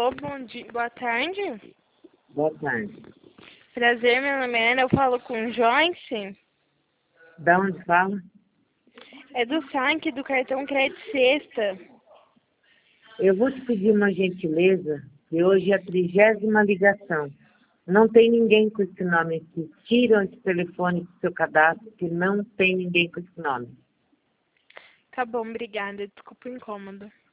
Alô, bom dia, boa tarde. Boa tarde. Prazer, meu nome é Ana, eu falo com Joyce. Da onde fala? É do saque do cartão Crédito Sexta. Eu vou te pedir uma gentileza, que hoje é a 30ª ligação. Não tem ninguém com esse nome aqui. Tiram esse telefone do seu cadastro, que não tem ninguém com esse nome. Tá bom, obrigada. Desculpa o incômodo.